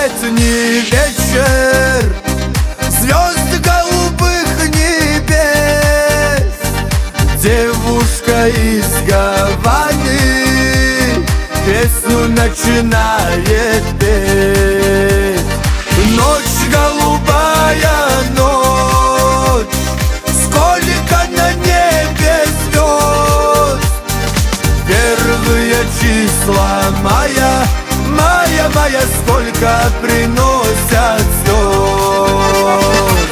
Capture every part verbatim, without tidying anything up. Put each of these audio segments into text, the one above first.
летний вечер, звезды голубых небес. Девушка из Гаваны песню начинает петь. Ночь голубая, ночь, сколько на небе звезд. Первые числа мая, мая, мая, сколько приносят звезд.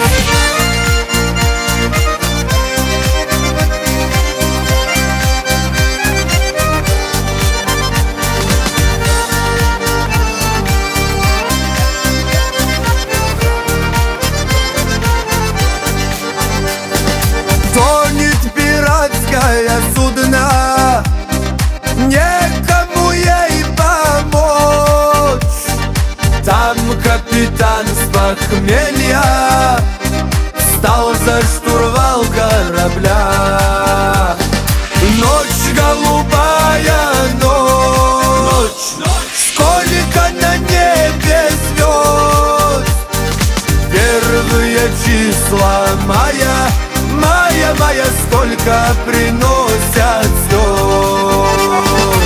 Тонет пиратское судно, некому ей помочь. Там капитан с похмелья встал за штурвал корабля. Ночь голубая, ночь, сколько на небе звезд. Первые числа мая, мая, мая, сколько приносят звезд.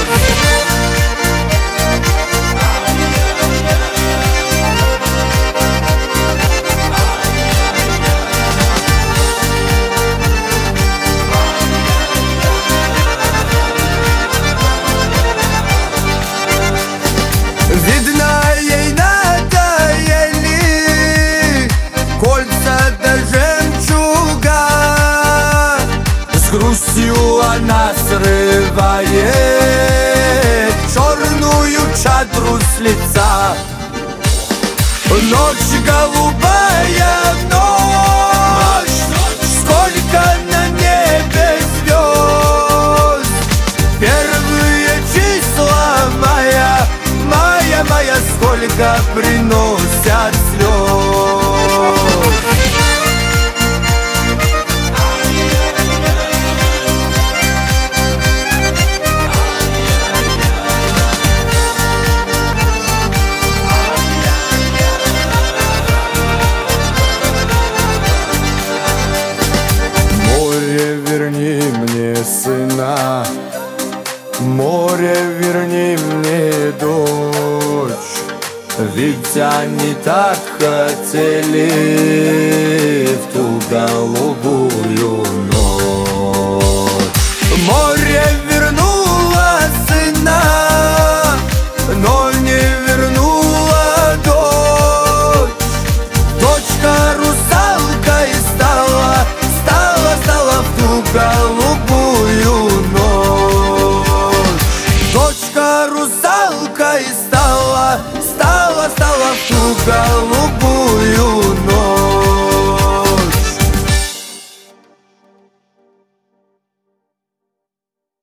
Видно, ей надоели кольца да жемчуга. С грустью она срывает черную чадру с лица. Ночь голубая, ночь, сколько на небе звезд. Первые числа мая, мая, мая, сколько приносят слез. Море, верни мне сына, море, верни мне дочь. Ведь они так хотели в ту голубую ночь. Море вернуло сына, но не вернула дочь. Дочка русалкой стала, стала, стала в ту голубую ночь. Дочка русалкой стала, стала, стала в ту голубую.